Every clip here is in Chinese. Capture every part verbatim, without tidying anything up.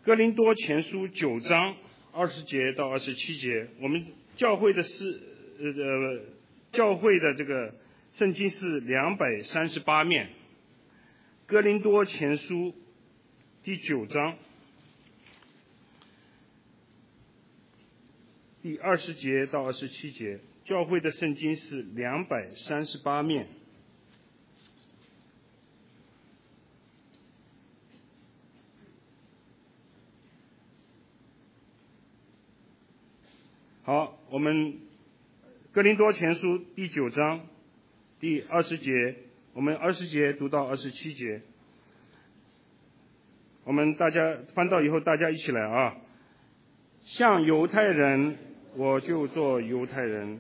哥林多前书九章二十节到二十七节，我们教会的是呃教会的这个圣经是两百三十八面。哥林多前书第九章第二十节到二十七节，教会的圣经是两百三十八面。好，我们哥林多前书第九章第二十节，我们二十节读到二十七节。我们大家翻到以后，大家一起来啊！像犹太人，我就做犹太人；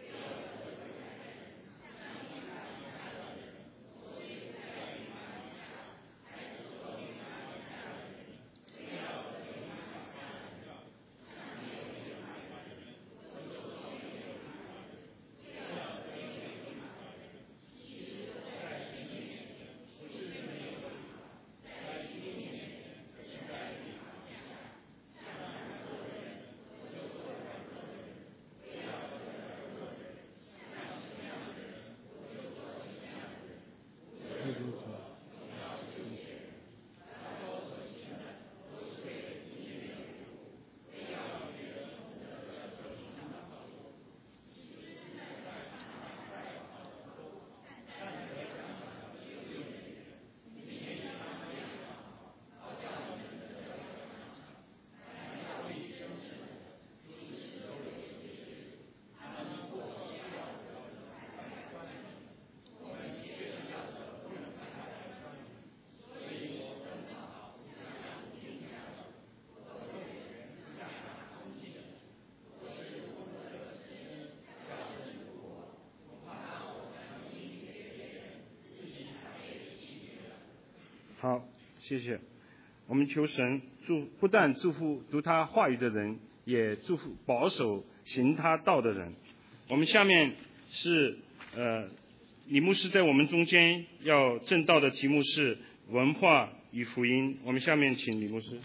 好，谢谢。我们求神祝，不但祝福读他话语的人，也祝福保守行他道的人。我们下面是呃，李牧师在我们中间要正道的题目是文化与福音。我们下面请李牧师。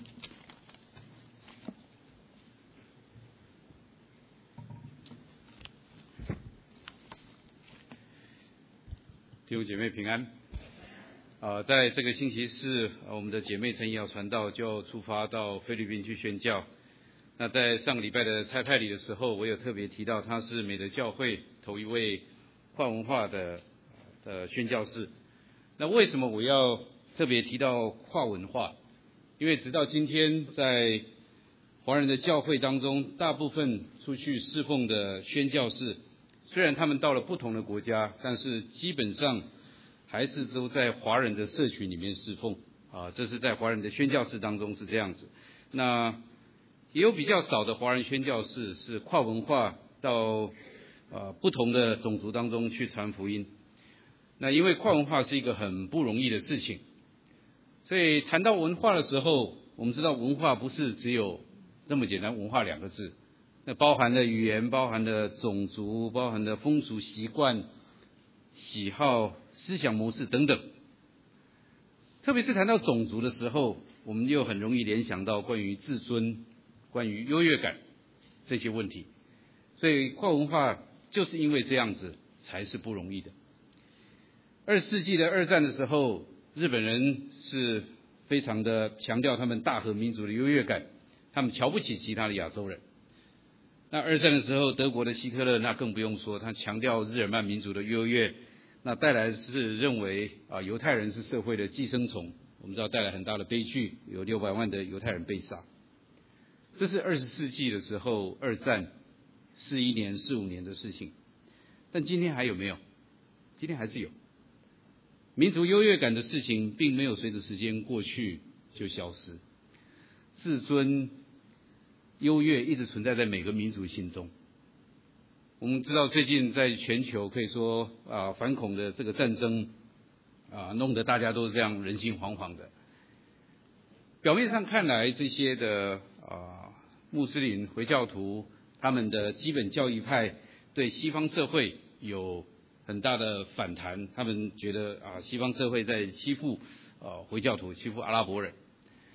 弟兄姐妹平安。呃，在这个星期四，呃、我们的姐妹陈怡要传道，就要出发到菲律宾去宣教。那在上个礼拜的差派礼的时候，我有特别提到，她是美德教会头一位跨文化的的宣教士。那为什么我要特别提到跨文化？因为直到今天，在华人的教会当中，大部分出去侍奉的宣教士，虽然他们到了不同的国家，但是基本上还是都在华人的社群里面侍奉啊，这是在华人的宣教士当中是这样子。那也有比较少的华人宣教士是跨文化到呃不同的种族当中去传福音。那因为跨文化是一个很不容易的事情，所以谈到文化的时候，我们知道文化不是只有这么简单，文化两个字，那包含了语言，包含了种族，包含了风俗习惯、喜好、思想模式等等。特别是谈到种族的时候，我们又很容易联想到关于自尊、关于优越感这些问题。所以跨文化就是因为这样子才是不容易的。二十世纪的二战的时候，日本人是非常的强调他们大和民族的优越感，他们瞧不起其他的亚洲人。那二战的时候，德国的希特勒那更不用说，他强调日耳曼民族的优越，那带来是认为啊犹太人是社会的寄生虫，我们知道带来很大的悲剧，有六百万的犹太人被杀。这是二十世纪的时候二战四一年四五年的事情，但今天还有没有？今天还是有。民族优越感的事情并没有随着时间过去就消失，自尊优越一直存在在每个民族心中。我们知道最近在全球可以说啊反恐的这个战争啊弄得大家都这样人心惶惶的。表面上看来，这些的啊穆斯林回教徒他们的基本教义派对西方社会有很大的反弹，他们觉得啊西方社会在欺负啊回教徒，欺负阿拉伯人。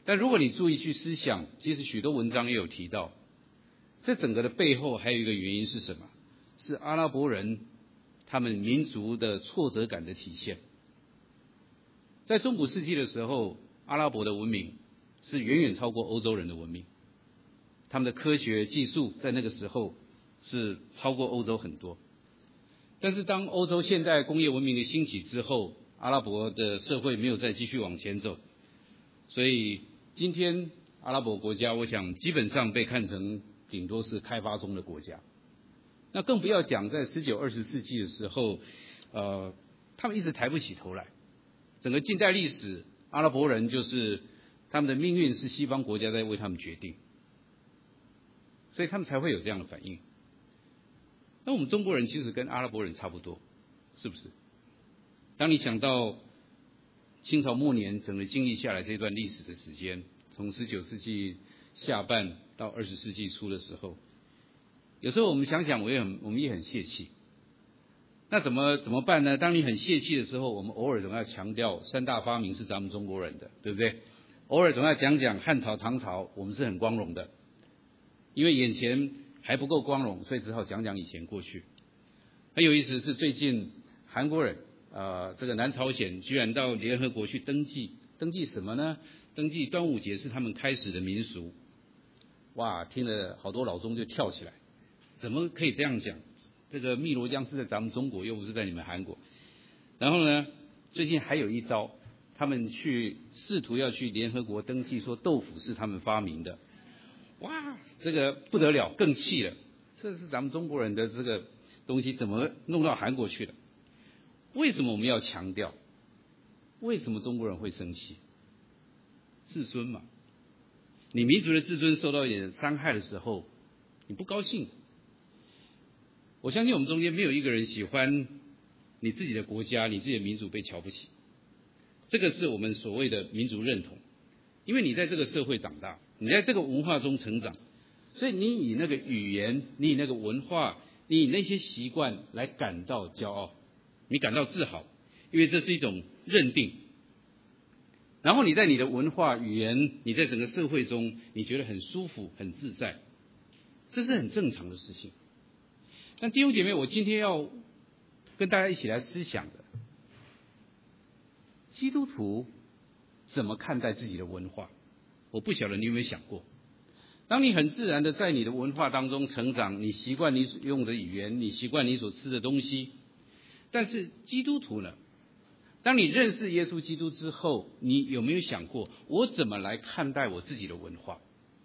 但如果你注意去思想，其实许多文章也有提到，这整个的背后还有一个原因是什么？是阿拉伯人他们民族的挫折感的体现。在中古世纪的时候，阿拉伯的文明是远远超过欧洲人的文明，他们的科学技术在那个时候是超过欧洲很多。但是当欧洲现代工业文明的兴起之后，阿拉伯的社会没有再继续往前走，所以今天阿拉伯国家我想基本上被看成顶多是开发中的国家。那更不要讲在十九、二十世纪的时候，呃，他们一直抬不起头来。整个近代历史，阿拉伯人就是他们的命运是西方国家在为他们决定，所以他们才会有这样的反应。那我们中国人其实跟阿拉伯人差不多，是不是？当你想到清朝末年整个经历下来这段历史的时间，从十九世纪下半到二十世纪初的时候，有时候我们想想，我也很我们也很泄气。那怎么怎么办呢？当你很泄气的时候，我们偶尔总要强调三大发明是咱们中国人的，对不对？偶尔总要讲讲汉朝、唐朝，我们是很光荣的，因为眼前还不够光荣，所以只好讲讲以前过去。很有意思是最近韩国人，呃，这个南朝鲜居然到联合国去登记，登记什么呢？登记端午节是他们开始的民俗。哇，听了好多老中就跳起来，怎么可以这样讲？这个汨罗江是在咱们中国，又不是在你们韩国。然后呢，最近还有一招，他们去试图要去联合国登记，说豆腐是他们发明的。哇，这个不得了，更气了。这是咱们中国人的这个东西，怎么弄到韩国去了？为什么我们要强调？为什么中国人会生气？自尊嘛。你民族的自尊受到一点伤害的时候，你不高兴。我相信我们中间没有一个人喜欢你自己的国家、你自己的民族被瞧不起。这个是我们所谓的民族认同，因为你在这个社会长大，你在这个文化中成长，所以你以那个语言、你以那个文化、你以那些习惯来感到骄傲，你感到自豪，因为这是一种认定。然后你在你的文化、语言，你在整个社会中，你觉得很舒服、很自在，这是很正常的事情。但弟兄姐妹，我今天要跟大家一起来思想的，基督徒怎么看待自己的文化？我不晓得你有没有想过，当你很自然的在你的文化当中成长，你习惯你所用的语言，你习惯你所吃的东西，但是基督徒呢？当你认识耶稣基督之后，你有没有想过，我怎么来看待我自己的文化？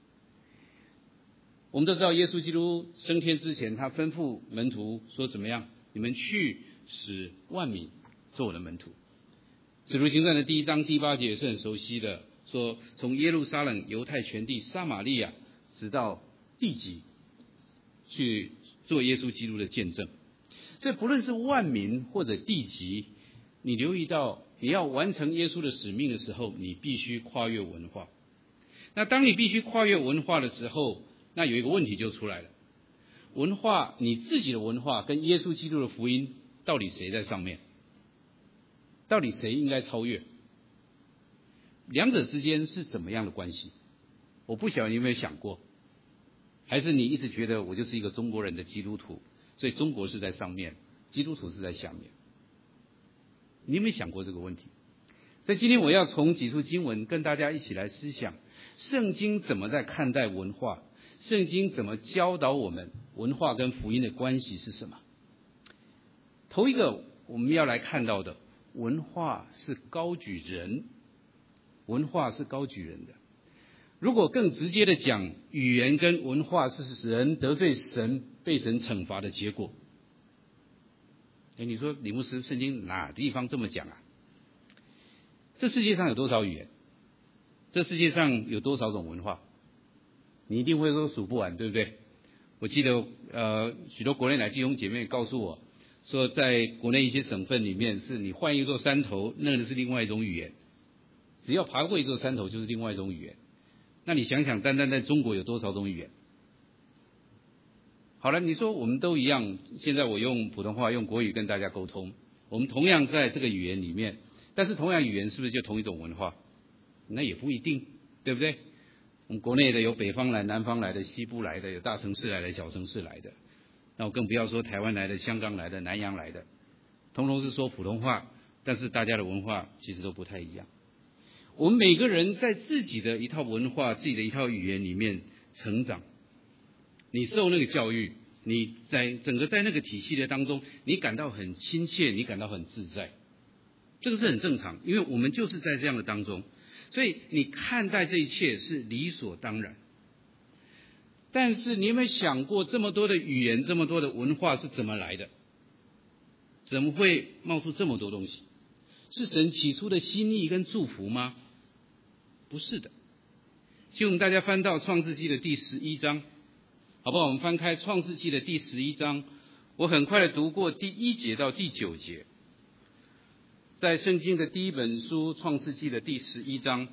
我们都知道，耶稣基督升天之前，他吩咐门徒说怎么样？你们去使万民做我的门徒。使徒行传的第一章第八节也是很熟悉的，说从耶路撒冷、犹太全地、撒玛利亚，直到地极，去做耶稣基督的见证。所以不论是万民或者地极，你留意到，你要完成耶稣的使命的时候，你必须跨越文化。那当你必须跨越文化的时候，那有一个问题就出来了：文化，你自己的文化跟耶稣基督的福音，到底谁在上面？到底谁应该超越？两者之间是怎么样的关系？我不晓得你有没有想过，还是你一直觉得我就是一个中国人的基督徒，所以中国是在上面，基督徒是在下面。你有没有想过这个问题？所以今天我要从几处经文跟大家一起来思想，圣经怎么在看待文化？圣经怎么教导我们文化跟福音的关系是什么？头一个我们要来看到的，文化是高举人，文化是高举人的。如果更直接的讲，语言跟文化是使人得罪神、被神惩罚的结果。哎，你说李牧师，圣经哪地方这么讲啊？这世界上有多少语言？这世界上有多少种文化？你一定会说数不完，对不对？我记得呃，许多国内来弟兄姐妹告诉我说，在国内一些省份里面，是你换一座山头，那个是另外一种语言。只要爬过一座山头，就是另外一种语言。那你想想，单单在中国有多少种语言？好了，你说我们都一样，现在我用普通话、用国语跟大家沟通，我们同样在这个语言里面，但是同样语言是不是就同一种文化？那也不一定。 对不对？我们国内的有北方来、南方来的、西部来的，有大城市来的、小城市来的，那我更不要说台湾来的、香港来的、南洋来的，通通是说普通话，但是大家的文化其实都不太一样。我们每个人在自己的一套文化、自己的一套语言里面成长，你受那个教育，你在整个在那个体系的当中，你感到很亲切，你感到很自在，这个是很正常，因为我们就是在这样的当中。所以你看待这一切是理所当然，但是你有没有想过，这么多的语言，这么多的文化是怎么来的？怎么会冒出这么多东西？是神起初的心意跟祝福吗？不是的。请我们大家翻到创世纪的第十一章，好不好？我们翻开创世纪的第十一章，我很快的读过第一节到第九节。在圣经的第一本书创世纪的第十一章，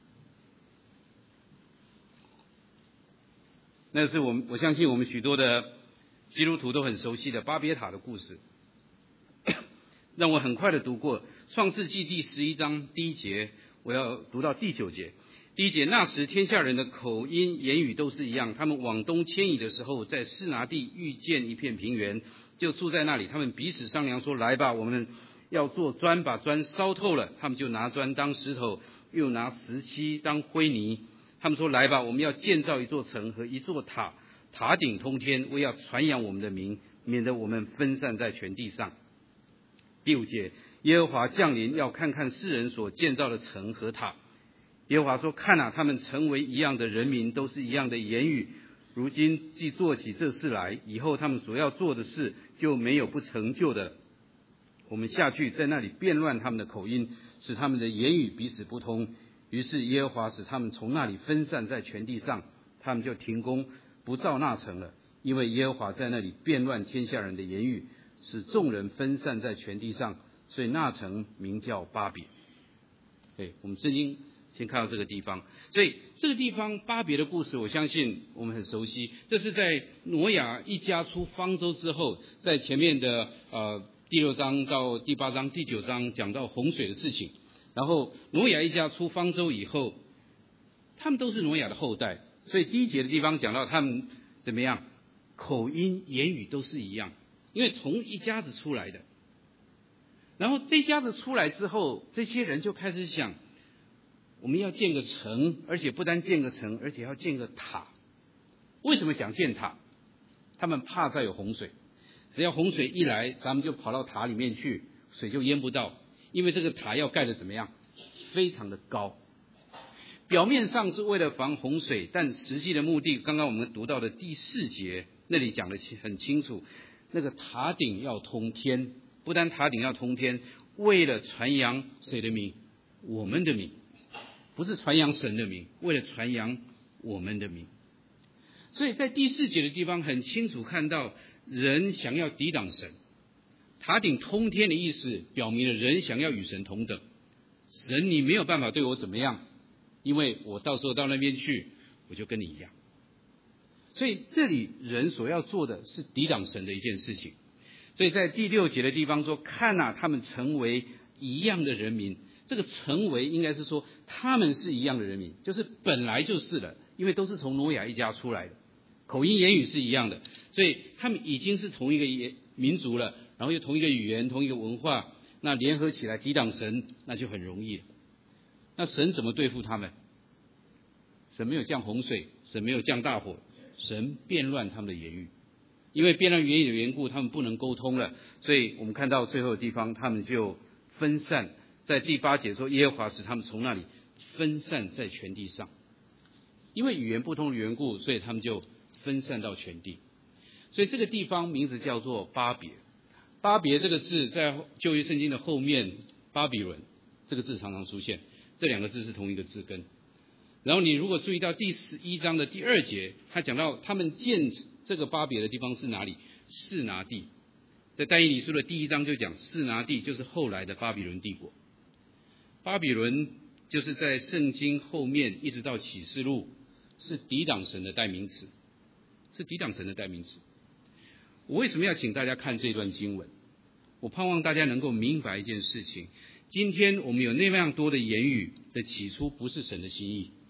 那是我们我相信我们许多的基督徒都很熟悉的巴别塔的故事。让我很快的读过创世纪第十一章第一节，我要读到第九节。第一节，那时天下人的口音言语都是一样，他们往东迁移的时候，在示拿地遇见一片平原，就住在那里。他们彼此商量说，来吧，我们要做砖，把砖烧透了。他们就拿砖当石头，又拿石漆当灰泥。他们说，来吧，我们要建造一座城和一座塔，塔顶通天，为要传扬我们的名，免得我们分散在全地上。第五节，耶和华降临，要看看世人所建造的城和塔。耶和华说，看啊，他们成为一样的人民，都是一样的言语。如今既做起这事来，以后他们所要做的事就没有不成就的。我们下去在那里变乱他们的口音，使他们的言语彼此不通。于是耶和华使他们从那里分散在全地上，他们就停工不造那城了，因为耶和华在那里变乱天下人的言语，使众人分散在全地上，所以那城名叫巴别。对，我们圣经先看到这个地方，所以这个地方巴别的故事，我相信我们很熟悉。这是在挪亚一家出方舟之后，在前面的呃第六章到第八章、第九章讲到洪水的事情。然后挪亚一家出方舟以后，他们都是挪亚的后代，所以第一节的地方讲到他们怎么样，口音、言语都是一样，因为从一家子出来的。然后这家子出来之后，这些人就开始想，我们要建个城，而且不单建个城，而且要建个塔。为什么想建塔？他们怕再有洪水，只要洪水一来，咱们就跑到塔里面去，水就淹不到，因为这个塔要盖的怎么样？非常的高。表面上是为了防洪水，但实际的目的，刚刚我们读到的第四节那里讲得很清楚，那个塔顶要通天，不单塔顶要通天，为了传扬谁的名？我们的名。不是传扬神的名，为了传扬我们的名。所以在第四节的地方很清楚看到，人想要抵挡神。塔顶通天的意思表明了人想要与神同等。神你没有办法对我怎么样，因为我到时候到那边去，我就跟你一样。所以这里人所要做的是抵挡神的一件事情。所以在第六节的地方说，看啊，他们成为一样的人民。这个成为应该是说他们是一样的人民，就是本来就是了，因为都是从挪亚一家出来的，口音言语是一样的，所以他们已经是同一个民族了，然后又同一个语言同一个文化，那联合起来抵挡神那就很容易了。那神怎么对付他们？神没有降洪水，神没有降大火，神变乱他们的言语，因为变乱言语的缘故，他们不能沟通了，所以我们看到最后的地方他们就分散。在第八节说，耶和华使他们从那里分散在全地上，因为语言不通的缘故，所以他们就分散到全地。所以这个地方名字叫做巴别。巴别这个字在旧约圣经的后面，巴比伦这个字常常出现，这两个字是同一个字根。然后你如果注意到第十一章的第二节，他讲到他们建这个巴别的地方是哪里？示拿地。在但以理书的第一章就讲，示拿地就是后来的巴比伦帝国。巴比伦就是在圣经后面一直到启示录，是抵挡神的代名词，是抵挡神的代名词。我为什么要请大家看这段经文？我盼望大家能够明白一件事情，今天我们有那样多的言语的起初不是神的心意，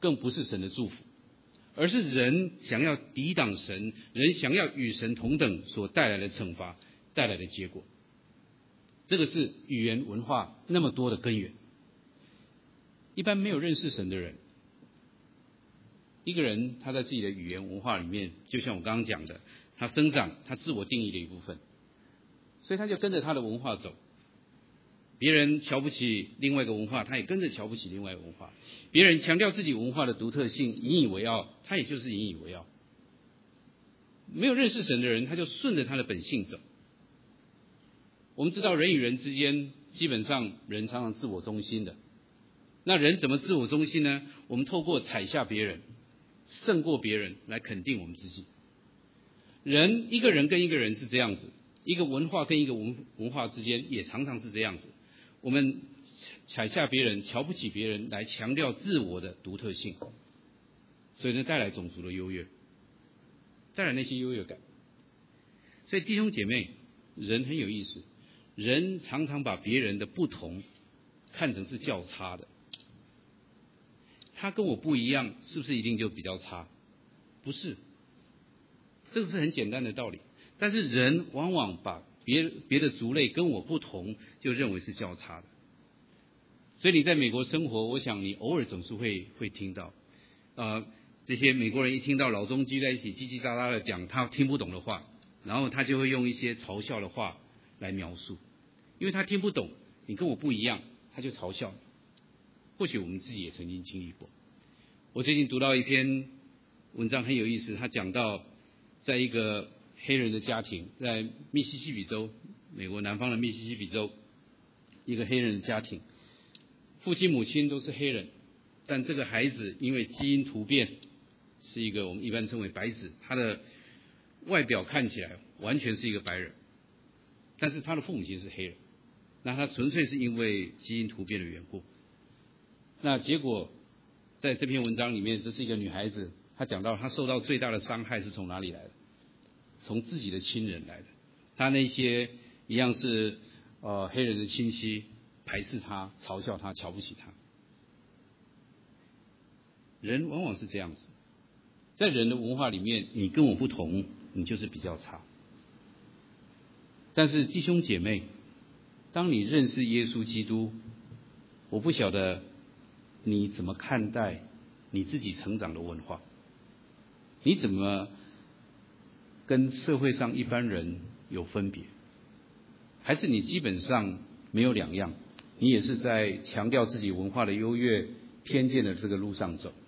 更不是神的祝福，而是人想要抵挡神，人想要与神同等所带来的惩罚，带来的结果。这个是语言文化那么多的根源。一般没有认识神的人，一个人他在自己的语言文化里面，就像我刚刚讲的，他生长，他自我定义的一部分，所以他就跟着他的文化走。别人瞧不起另外一个文化，他也跟着瞧不起另外一个文化。别人强调自己文化的独特性，引以为傲，他也就是引以为傲。没有认识神的人，他就顺着他的本性走。我们知道人与人之间，基本上人常常自我中心的。那人怎么自我中心呢？我们透过踩下别人，胜过别人来肯定我们自己。人一个人跟一个人是这样子，一个文化跟一个文文化之间也常常是这样子。我们踩下别人，瞧不起别人，来强调自我的独特性，所以呢，带来种族的优越，带来那些优越感。所以弟兄姐妹，人很有意思，人常常把别人的不同看成是较差的。他跟我不一样，是不是一定就比较差？不是，这是很简单的道理。但是人往往把别别的族类跟我不同，就认为是较差的。所以你在美国生活，我想你偶尔总是会会听到，呃，这些美国人一听到老中聚在一起叽叽喳喳的讲他听不懂的话，然后他就会用一些嘲笑的话来描述，因为他听不懂，你跟我不一样，他就嘲笑你。或许我们自己也曾经经历过。我最近读到一篇文章很有意思，他讲到在一个黑人的家庭，在密西西比州，美国南方的密西西比州，一个黑人的家庭，父亲母亲都是黑人，但这个孩子因为基因突变，是一个我们一般称为白子，他的外表看起来完全是一个白人，但是他的父母亲是黑人，那他纯粹是因为基因突变的缘故。那结果在这篇文章里面，这是一个女孩子，她讲到她受到最大的伤害是从哪里来的？从自己的亲人来的。她那些一样是呃黑人的亲戚排斥她、嘲笑她、瞧不起她。人往往是这样子，在人的文化里面，你跟我不同，你就是比较差。但是弟兄姐妹，当你认识耶稣基督，我不晓得你怎么看待你自己成长的文化？你怎么跟社会上一般人有分别？还是你基本上没有两样，你也是在强调自己文化的优越、偏见的这个路上走？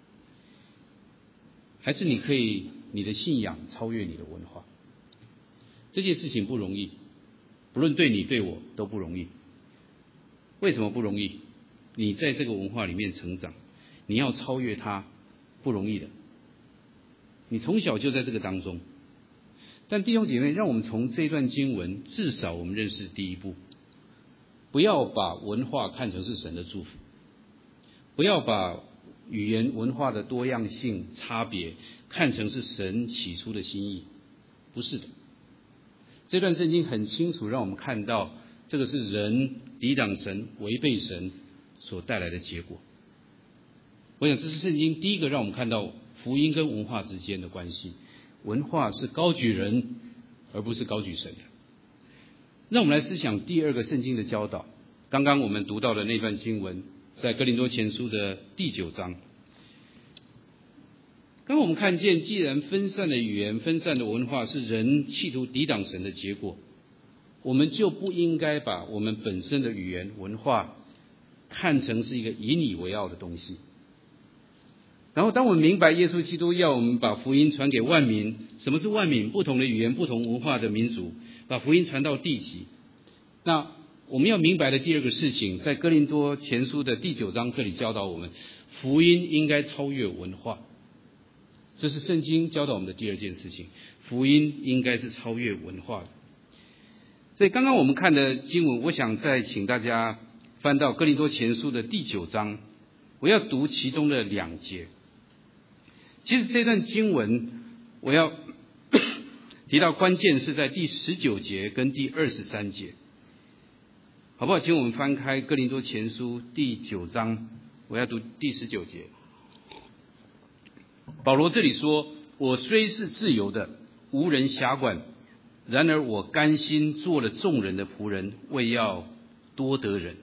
还是你可以，你的信仰超越你的文化？这件事情不容易，不论对你对我都不容易。为什么不容易？你在这个文化里面成长，你要超越它不容易的。你从小就在这个当中。但弟兄姐妹，让我们从这段经文，至少我们认识第一步，不要把文化看成是神的祝福，不要把语言文化的多样性差别看成是神起初的心意，不是的。这段圣经很清楚让我们看到，这个是人抵挡神、违背神所带来的结果。我想这是圣经第一个让我们看到福音跟文化之间的关系。文化是高举人，而不是高举神的。让我们来思想第二个圣经的教导。刚刚我们读到的那段经文，在哥林多前书的第九章。刚刚我们看见，既然分散的语言、分散的文化是人企图抵挡神的结果，我们就不应该把我们本身的语言文化看成是一个引以为傲的东西。然后当我们明白耶稣基督要我们把福音传给万民，什么是万民？不同的语言、不同文化的民族，把福音传到地极。那我们要明白的第二个事情，在哥林多前书的第九章这里教导我们，福音应该超越文化。这是圣经教导我们的第二件事情，福音应该是超越文化的。所以刚刚我们看的经文，我想再请大家翻到哥林多前书的第九章，我要读其中的两节。其实这段经文我要提到关键是在第十九节跟第二十三节，好不好？请我们翻开哥林多前书第九章，我要读第十九节。 保罗这里说，我虽是自由的，无人辖管，然而我甘心做了众人的仆人，为要多得人。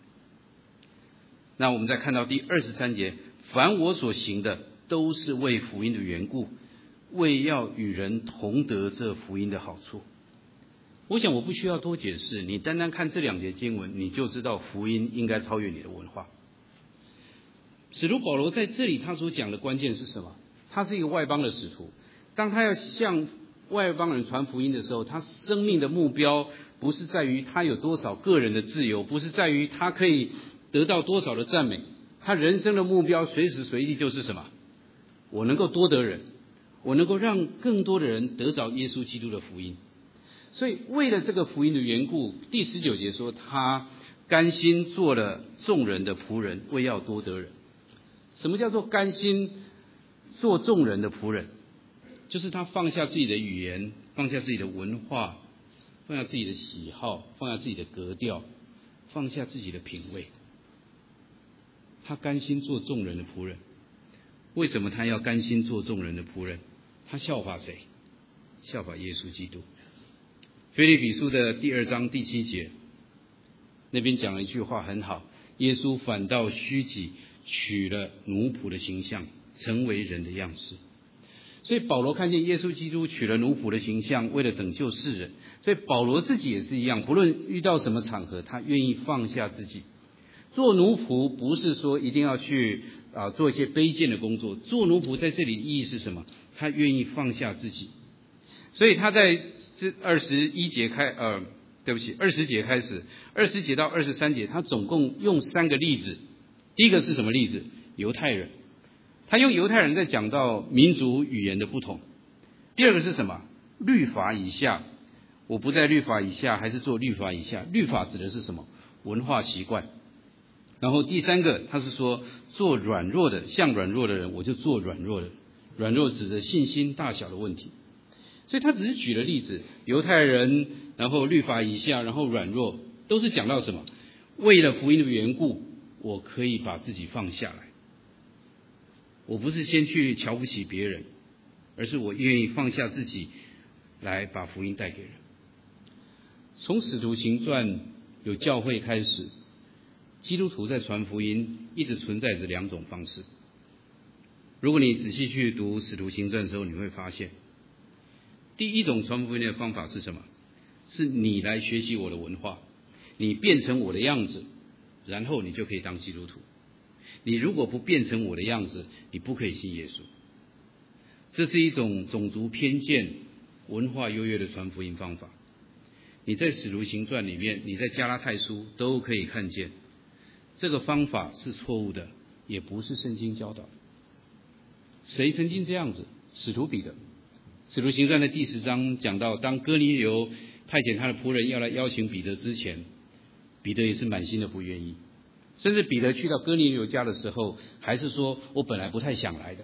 那我们再看到第二十三节，凡我所行的，都是为福音的缘故，为要与人同得这福音的好处。我想我不需要多解释，你单单看这两节经文，你就知道福音应该超越你的文化。使徒保罗在这里他所讲的关键是什么？他是一个外邦的使徒，当他要向外邦人传福音的时候，他生命的目标不是在于他有多少个人的自由，不是在于他可以得到多少的赞美，他人生的目标随时随地就是什么？我能够多得人，我能够让更多的人得着耶稣基督的福音。所以为了这个福音的缘故，第十九节说他甘心做了众人的仆人，为要多得人。什么叫做甘心做众人的仆人？就是他放下自己的语言，放下自己的文化，放下自己的喜好，放下自己的格调，放下自己的品味。他甘心做众人的仆人。为什么他要甘心做众人的仆人？他效法谁？效法耶稣基督。腓立比书的第二章第七节，那边讲了一句话很好，耶稣反倒虚己，取了奴仆的形象，成为人的样式。所以保罗看见耶稣基督取了奴仆的形象，为了拯救世人。所以保罗自己也是一样，不论遇到什么场合，他愿意放下自己。做奴仆不是说一定要去啊做一些卑贱的工作，做奴仆在这里的意义是什么？他愿意放下自己。所以他在这二十一节开呃，对不起，二十节开始，二十节到二十三节，他总共用三个例子。第一个是什么例子？犹太人，他用犹太人在讲到民族语言的不同。第二个是什么？律法以下，我不在律法以下，还是做律法以下。律法指的是什么？文化习惯。然后第三个，他是说做软弱的，像软弱的人，我就做软弱的。软弱指的信心大小的问题。所以他只是举了例子，犹太人，然后律法以下，然后软弱，都是讲到什么？为了福音的缘故，我可以把自己放下来。我不是先去瞧不起别人，而是我愿意放下自己，来把福音带给人。从使徒行传有教会开始，基督徒在传福音一直存在着两种方式。如果你仔细去读使徒行传的时候，你会发现，第一种传福音的方法是什么？是你来学习我的文化，你变成我的样子，然后你就可以当基督徒。你如果不变成我的样子，你不可以信耶稣。这是一种种族偏见、文化优越的传福音方法。你在使徒行传里面，你在加拉太书都可以看见，这个方法是错误的，也不是圣经教导的。谁曾经这样子？使徒彼得。使徒行传的第十章讲到，当哥尼流派遣他的仆人要来邀请彼得之前，彼得也是满心的不愿意。甚至彼得去到哥尼流家的时候，还是说我本来不太想来的。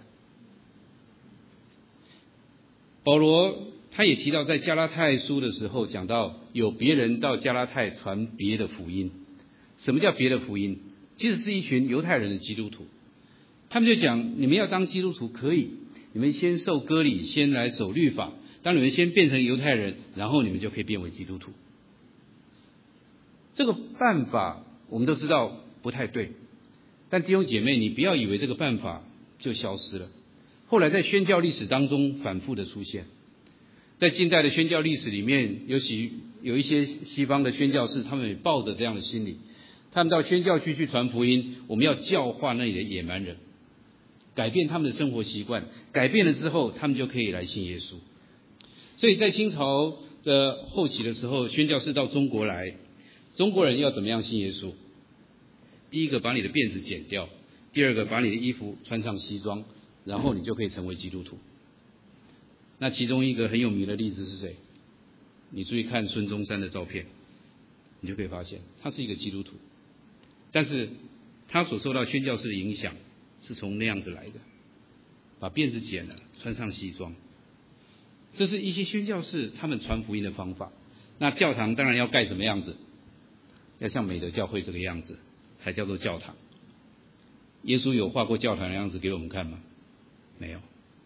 保罗他也提到，在加拉太书的时候讲到，有别人到加拉太传别的福音。什么叫别的福音？其实是一群犹太人的基督徒，他们就讲，你们要当基督徒可以，你们先受割礼，先来守律法，当你们先变成犹太人，然后你们就可以变为基督徒。这个办法我们都知道不太对，但弟兄姐妹，你不要以为这个办法就消失了。后来在宣教历史当中反复的出现，在近代的宣教历史里面，尤其有一些西方的宣教士，他们也抱着这样的心理，他们到宣教区去传福音，我们要教化那里的野蛮人，改变他们的生活习惯，改变了之后，他们就可以来信耶稣。所以在清朝的后期的时候，宣教士到中国来，中国人要怎么样信耶稣？第一个，把你的辫子剪掉；第二个，把你的衣服穿上西装，然后你就可以成为基督徒。那其中一个很有名的例子是谁？你注意看孙中山的照片，你就可以发现他是一个基督徒，但是他所受到宣教士的影响是从那样子来的，把辫子剪了，穿上西装。这是一些宣教士他们传福音的方法。那教堂当然要盖什么样子？要像美德教会这个样子才叫做教堂。耶稣有画过教堂的样子给我们看吗？没有。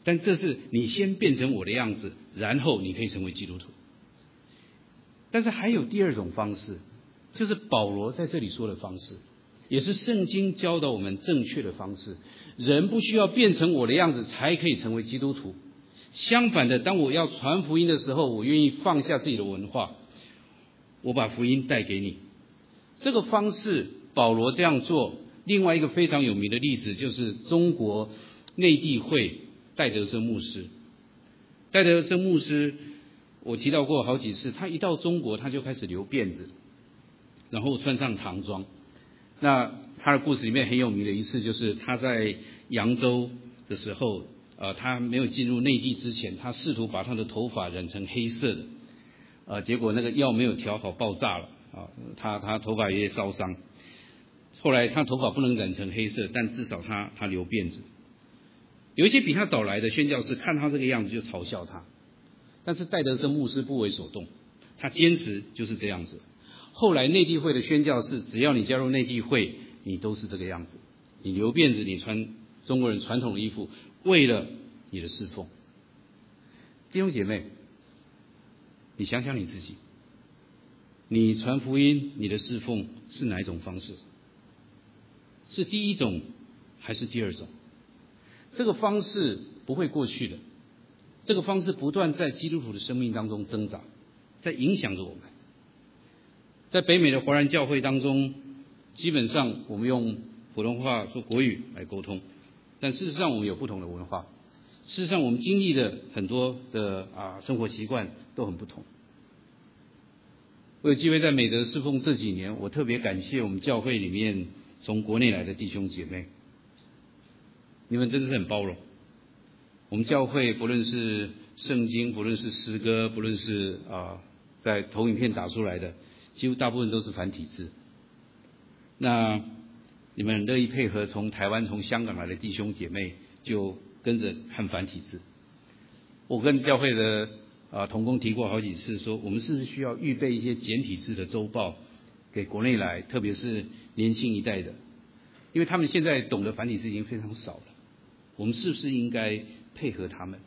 但这是你先变成我的样子，然后你可以成为基督徒。但是还有第二种方式，就是保罗在这里说的方式，也是圣经教导我们正确的方式。人不需要变成我的样子才可以成为基督徒。相反的，当我要传福音的时候，我愿意放下自己的文化，我把福音带给你。这个方式保罗这样做，另外一个非常有名的例子就是中国内地会戴德生牧师。戴德生牧师我提到过好几次，他一到中国他就开始留辫子，然后穿上唐装。那他的故事里面很有名的一次，就是他在扬州的时候，呃，他没有进入内地之前，他试图把他的头发染成黑色的，呃，结果那个药没有调好，爆炸了啊，他他头发也烧伤。后来他头发不能染成黑色，但至少他他留辫子。有一些比他早来的宣教士看他这个样子就嘲笑他，但是戴德生牧师不为所动，他坚持就是这样子。后来内地会的宣教士，只要你加入内地会，你都是这个样子，你留辫子，你穿中国人传统的衣服，为了你的侍奉。弟兄姐妹，你想想你自己，你传福音，你的侍奉是哪一种方式？是第一种还是第二种？这个方式不会过去的，这个方式不断在基督徒的生命当中挣扎，在影响着我们。在北美的华人教会当中，基本上我们用普通话说国语来沟通，但事实上我们有不同的文化，事实上我们经历的很多的啊生活习惯都很不同。我有机会在美德侍奉这几年，我特别感谢我们教会里面从国内来的弟兄姐妹，你们真的是很包容。我们教会不论是圣经，不论是诗歌，不论是啊在投影片打出来的，几乎大部分都是繁体字。那你们乐意配合从台湾、从香港来的弟兄姐妹，就跟着看繁体字。我跟教会的啊同工提过好几次，说我们是不是需要预备一些简体字的周报给国内来，特别是年轻一代的，因为他们现在懂得繁体字已经非常少了。我们是不是应该配合他们？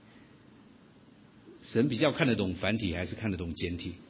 神比较看得懂繁体还是看得懂简体？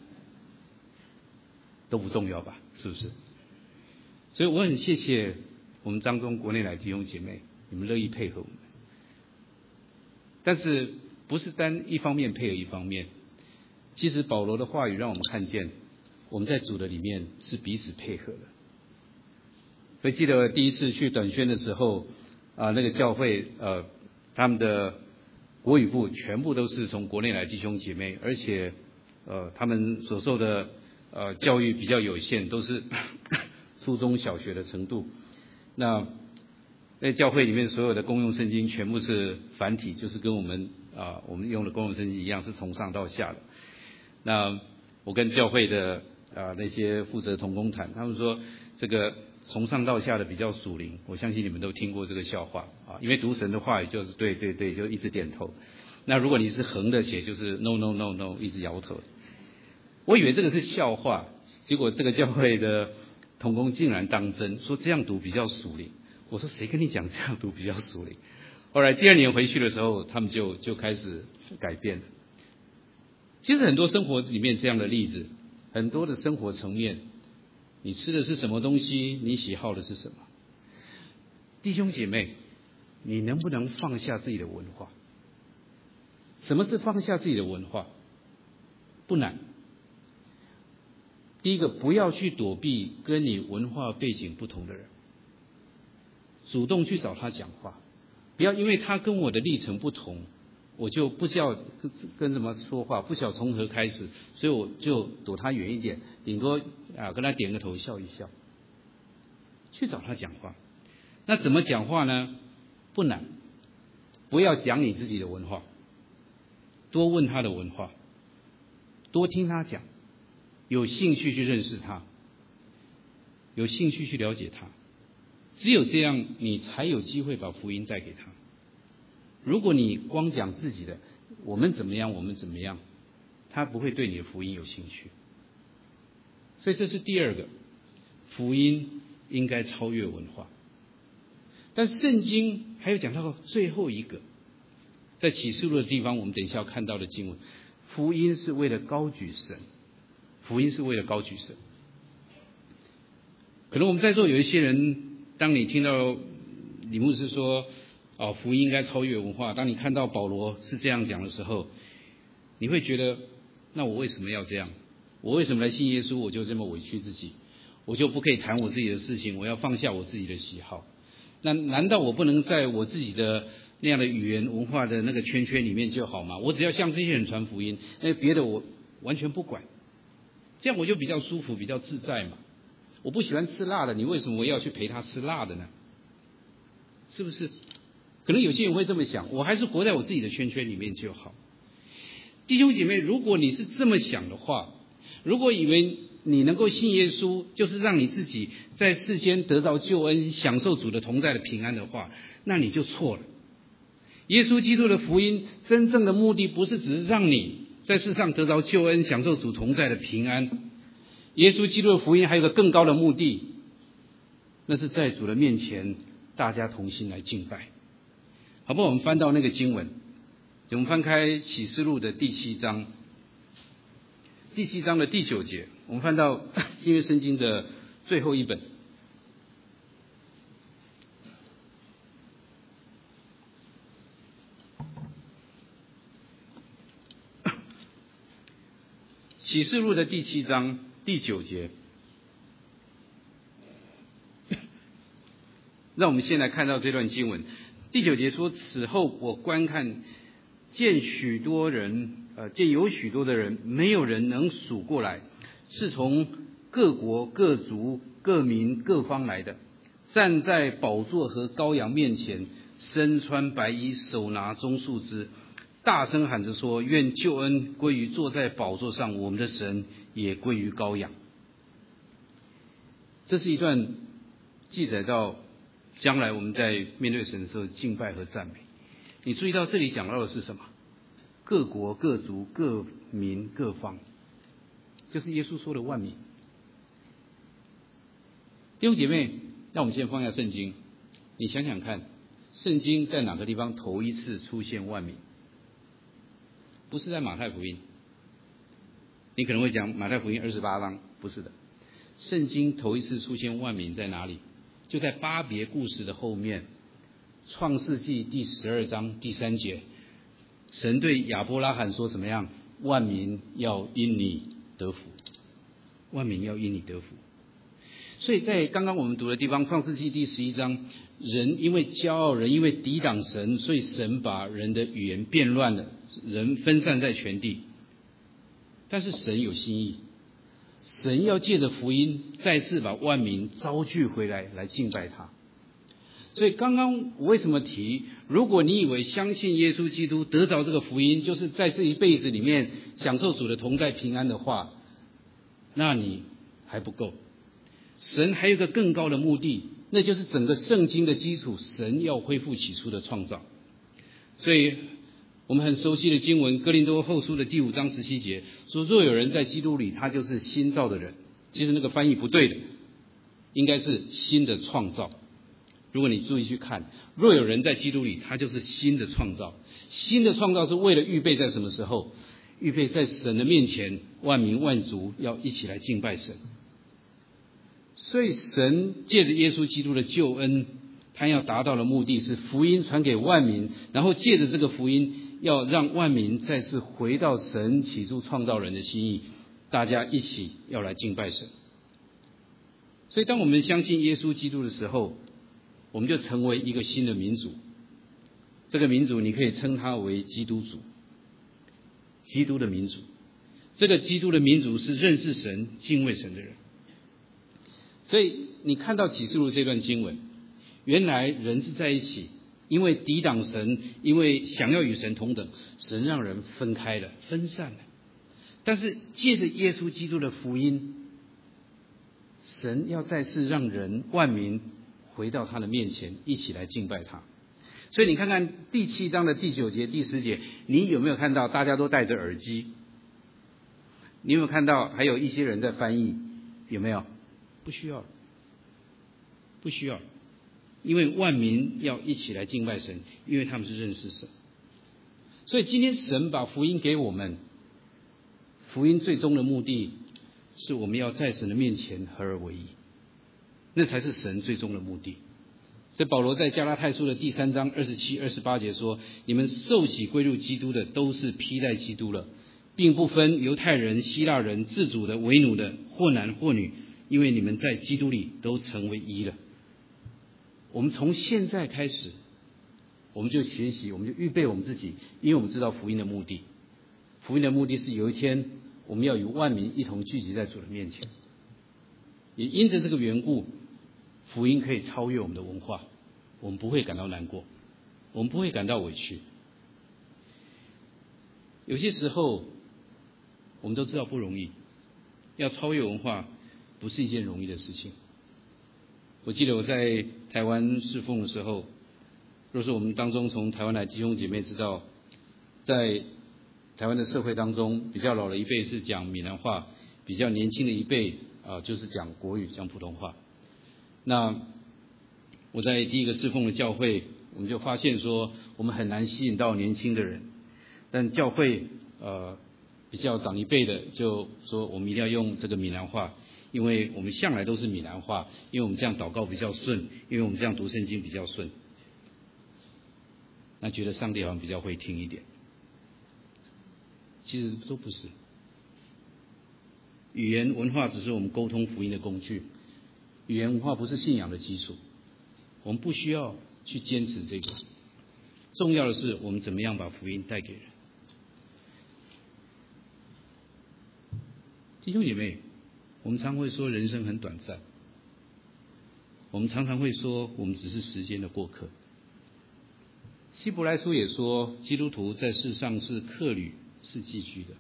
都不重要吧，是不是？所以我很谢谢我们当中国内来的弟兄姐妹，你们乐意配合我们。但是不是单一方面配合一方面，其实保罗的话语让我们看见，我们在主的里面是彼此配合的。所以记得第一次去短宣的时候，啊，那个教会呃，他们的国语部全部都是从国内来的弟兄姐妹，而且呃，他们所受的呃教育比较有限，都是初中小学的程度。那在教会里面所有的公用圣经全部是繁体，就是跟我们啊、呃、我们用的公用圣经一样，是从上到下的。那我跟教会的啊、呃、那些负责同工谈，他们说这个从上到下的比较属灵，我相信你们都听过这个笑话啊，因为读神的话语就是对对对，就一直点头。那如果你是横的写，就是 no no no no 一直摇头。我以为这个是笑话，结果这个教会的同工竟然当真，说这样读比较属灵。我说谁跟你讲这样读比较属灵？后来第二年回去的时候，他们就就开始改变了。其实很多生活里面这样的例子，很多的生活层面，你吃的是什么东西，你喜好的是什么？弟兄姐妹，你能不能放下自己的文化？什么是放下自己的文化？不难。第一个，不要去躲避跟你文化背景不同的人，主动去找他讲话，不要因为他跟我的历程不同，我就不知道跟跟什么说话，不晓从何开始，所以我就躲他远一点，顶多啊跟他点个头笑一笑。去找他讲话，那怎么讲话呢？不难，不要讲你自己的文化，多问他的文化，多听他讲，有兴趣去认识他，有兴趣去了解他。只有这样，你才有机会把福音带给他。如果你光讲自己的，我们怎么样，我们怎么样，他不会对你的福音有兴趣。所以这是第二个，福音应该超越文化。但圣经还有讲到最后一个， 在启示录的地方，我们等一下要看到的经文，福音是为了高举神，福音是为了高举神。可能我们在座有一些人，当你听到李牧师说，哦，福音应该超越文化，当你看到保罗是这样讲的时候，你会觉得，那我为什么要这样？我为什么来信耶稣？我就这么委屈自己，我就不可以谈我自己的事情，我要放下我自己的喜好。那难道我不能在我自己的那样的语言文化的那个圈圈里面就好吗？我只要向这些人传福音，那别的我完全不管，这样我就比较舒服，比较自在嘛。我不喜欢吃辣的，你为什么要去陪他吃辣的呢？是不是？可能有些人会这么想，我还是活在我自己的圈圈里面就好。弟兄姐妹，如果你是这么想的话，如果以为你能够信耶稣就是让你自己在世间得到救恩，享受主的同在的平安的话，那你就错了。耶稣基督的福音真正的目的不是只是让你在世上得到救恩，享受主同在的平安。耶稣基督的福音还有个更高的目的，那是在主的面前大家同心来敬拜。好不好？我们翻到那个经文，我们翻开启示录的第七章，第七章的第九节，我们翻到新约圣经的最后一本。启示录的第七章第九节，让我们先来看到这段经文。第九节说：“此后我观看，见许多人，呃，见有许多的人，没有人能数过来，是从各国、各族、各民、各方来的，站在宝座和羔羊面前，身穿白衣，手拿棕树枝，大声喊着说：愿救恩归于坐在宝座上我们的神，也归于羔羊。”这是一段记载到将来我们在面对神的时候敬拜和赞美。你注意到这里讲到的是什么？各国、各族、各民、各方，就是耶稣说的万民。弟兄姐妹，让我们先放下圣经，你想想看，圣经在哪个地方头一次出现万民？不是在马太福音。你可能会讲马太福音二十八章，不是的。圣经头一次出现万民在哪里？就在巴别故事的后面，创世纪第十二章第三节，神对亚伯拉罕说什么样？万民要因你得福，万民要因你得福。所以在刚刚我们读的地方，创世纪第十一章，人因为骄傲，人因为抵挡神，所以神把人的语言变乱了，人分散在全地。但是神有心意，神要借着福音再次把万民招聚回来，来敬拜他。所以刚刚我为什么提，如果你以为相信耶稣基督得着这个福音就是在这一辈子里面享受主的同在平安的话，那你还不够。神还有一个更高的目的，那就是整个圣经的基础，神要恢复起初的创造。所以我们很熟悉的经文，哥林多后书的第五章十七节说：若有人在基督里，他就是新造的人。其实那个翻译不对的，应该是新的创造。如果你注意去看，若有人在基督里，他就是新的创造。新的创造是为了预备在什么时候？预备在神的面前，万民万族要一起来敬拜神。所以神借着耶稣基督的救恩，他要达到的目的是福音传给万民，然后借着这个福音要让万民再次回到神起初创造人的心意，大家一起要来敬拜神。所以当我们相信耶稣基督的时候，我们就成为一个新的民族。这个民族你可以称它为基督族，基督的民族。这个基督的民族是认识神、敬畏神的人。所以你看到启示录这段经文，原来人是在一起，因为抵挡神，因为想要与神同等，神让人分开了，分散了。但是借着耶稣基督的福音，神要再次让人万民回到他的面前，一起来敬拜他。所以你看看第七章的第九节、第十节，你有没有看到大家都戴着耳机？你有没有看到还有一些人在翻译？有没有？不需要，不需要，因为万民要一起来敬拜神，因为他们是认识神。 所以今天神把福音给我们，福音最终的目的是我们要在神的面前合而为一，那才是神最终的目的。所以保罗在加拉太书的第三章二十七、二十八节说：你们受洗归入基督的，都是披戴基督了，并不分犹太人、希腊人、自主的、为奴的，或男或女，因为你们在基督里都成为一了。我们从现在开始，我们就学习，我们就预备我们自己，因为我们知道福音的目的。福音的目的是有一天我们要与万民一同聚集在主的面前。也因着这个缘故，福音可以超越我们的文化，我们不会感到难过，我们不会感到委屈。有些时候我们都知道不容易，要超越文化不是一件容易的事情。我记得我在台湾侍奉的时候，若是我们当中从台湾来弟兄姐妹知道，在台湾的社会当中，比较老的一辈是讲闽南话，比较年轻的一辈啊、呃、就是讲国语，讲普通话。那我在第一个侍奉的教会，我们就发现说，我们很难吸引到年轻的人，但教会呃比较长一辈的就说，我们一定要用这个闽南话，因为我们向来都是闽南话，因为我们这样祷告比较顺，因为我们这样读圣经比较顺。那觉得上帝好像比较会听一点，其实都不是。语言文化只是我们沟通福音的工具，语言文化不是信仰的基础，我们不需要去坚持这个。重要的是我们怎么样把福音带给人。弟兄姐妹，我们常会说人生很短暂，我们常常会说我们只是时间的过客。希伯来书也说，基督徒在世上是客旅，是寄居的。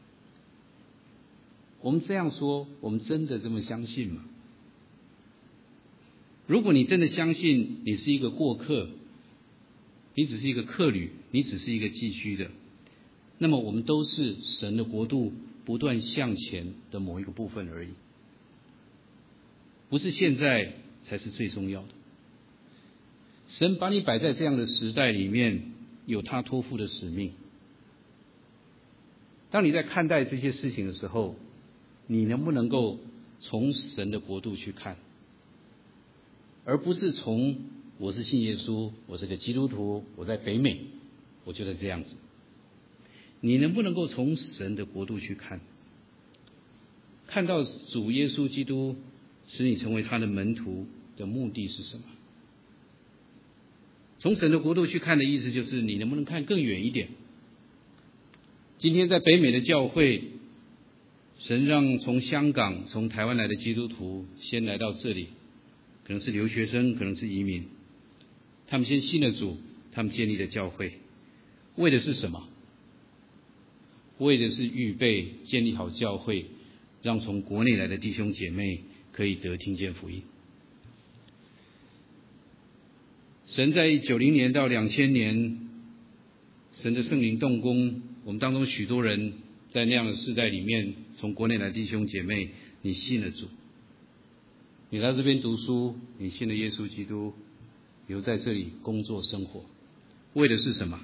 我们这样说，我们真的这么相信吗？如果你真的相信你是一个过客，你只是一个客旅，你只是一个寄居的，那么我们都是神的国度不断向前的某一个部分而已，不是现在才是最重要的。神把你摆在这样的时代里面，有他托付的使命。当你在看待这些事情的时候，你能不能够从神的国度去看，而不是从我是信耶稣，我是个基督徒，我在北美，我就得这样子。你能不能够从神的国度去看，看到主耶稣基督使你成为他的门徒的目的是什么？从神的国度去看的意思就是，你能不能看更远一点？今天在北美的教会，神让从香港、从台湾来的基督徒先来到这里，可能是留学生，可能是移民。他们先信了主，他们建立了教会，为的是什么？为的是预备建立好教会，让从国内来的弟兄姐妹可以得听见福音。神在九零年到两千年，神的圣灵动工，我们当中许多人在那样的世代里面，从国内来的弟兄姐妹，你信了主，你来这边读书，你信了耶稣基督，留在这里工作生活，为的是什么？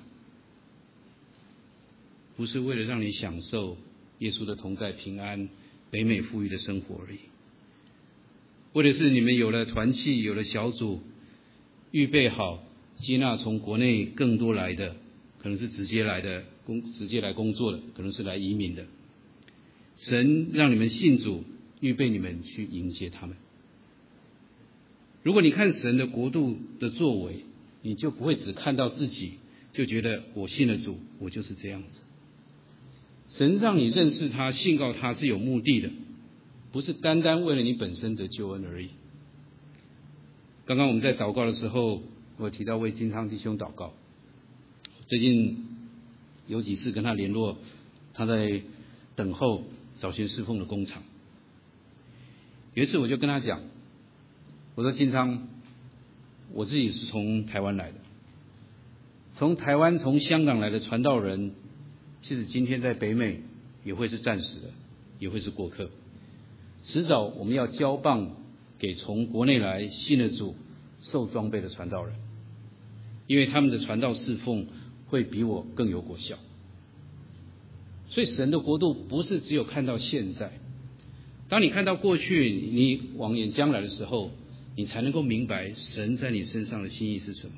不是为了让你享受耶稣的同在平安、北美富裕的生活而已，为的是你们有了团契，有了小组，预备好接纳从国内更多来的，可能是直接来的工直接来工作的，可能是来移民的。神让你们信主，预备你们去迎接他们。如果你看神的国度的作为，你就不会只看到自己，就觉得我信了主，我就是这样子。神让你认识他、信告他是有目的的，不是单单为了你本身的救恩而已。刚刚我们在祷告的时候，我提到为金昌弟兄祷告。最近有几次跟他联络，他在等候早先侍奉的工厂。有一次我就跟他讲，我说金昌，我自己是从台湾来的，从台湾从香港来的传道人，其实今天在北美也会是暂时的，也会是过客。迟早我们要交棒给从国内来信了主、受装备的传道人，因为他们的传道侍奉会比我更有果效。所以神的国度不是只有看到现在，当你看到过去，你望眼将来的时候，你才能够明白神在你身上的心意是什么。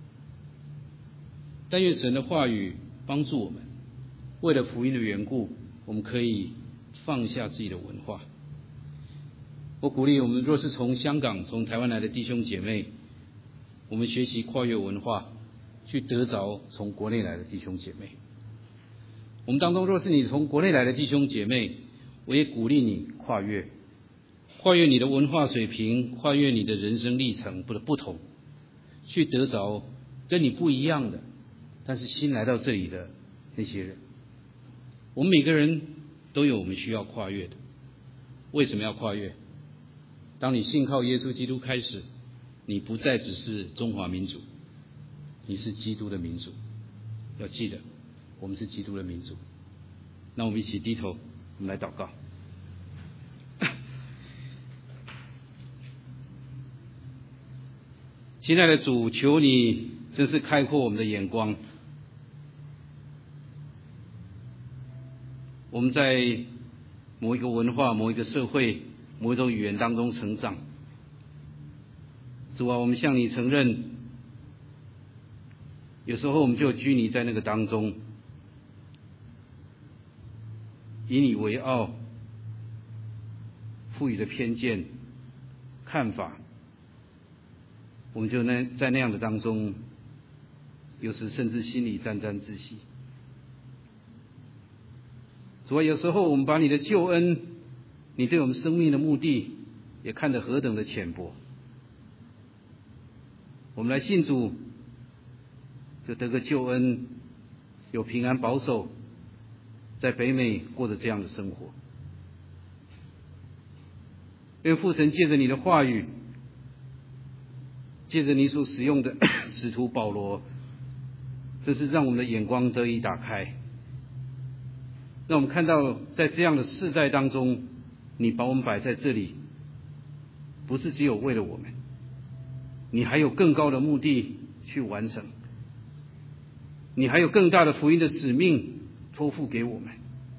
但愿神的话语帮助我们，为了福音的缘故，我们可以放下自己的文化。我鼓励我们，若是从香港、从台湾来的弟兄姐妹，我们学习跨越文化，去得着从国内来的弟兄姐妹。我们当中若是你从国内来的弟兄姐妹，我也鼓励你跨越，跨越你的文化水平，跨越你的人生历程的不同，去得着跟你不一样的，但是新来到这里的那些人。我们每个人都有我们需要跨越的。为什么要跨越？当你信靠耶稣基督开始，你不再只是中华民族，你是基督的民族。要记得，我们是基督的民族。那我们一起低头，我们来祷告。亲爱的主，求你真是开阔我们的眼光。我们在某一个文化、某一个社会、某一种语言当中成长。主啊，我们向你承认，有时候我们就拘泥在那个当中，以你为傲，赋予的偏见、看法，我们就那在那样的当中，有时甚至心里沾沾自喜。主啊，有时候我们把你的救恩，你对我们生命的目的，也看得何等的浅薄。我们来信主，就得个救恩，有平安保守，在北美过着这样的生活。愿父神借着你的话语，借着你所使用的使徒保罗，真是让我们的眼光得以打开，让我们看到在这样的世代当中，你把我们摆在这里，不是只有为了我们，你还有更高的目的去完成，你还有更大的福音的使命托付给我们。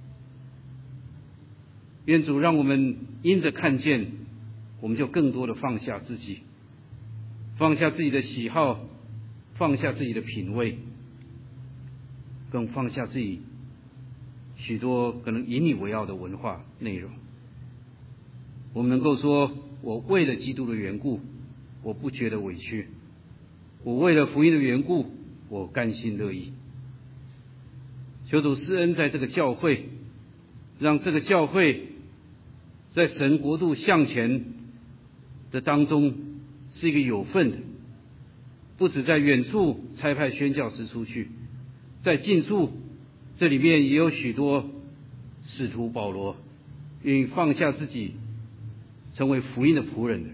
愿主让我们因着看见，我们就更多的放下自己，放下自己的喜好，放下自己的品味，更放下自己许多可能以你为傲的文化内容。我们能够说，我为了基督的缘故，我不觉得委屈，我为了福音的缘故，我甘心乐意。求主施恩在这个教会，让这个教会在神国度向前的当中是一个有份的，不只在远处差派宣教师出去，在近处这里面也有许多使徒保罗愿意放下自己成为福音的仆人的人。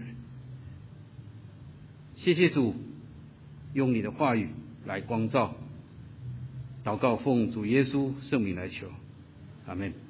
谢谢主用你的话语来光照，祷告奉主耶稣圣名来求，阿们。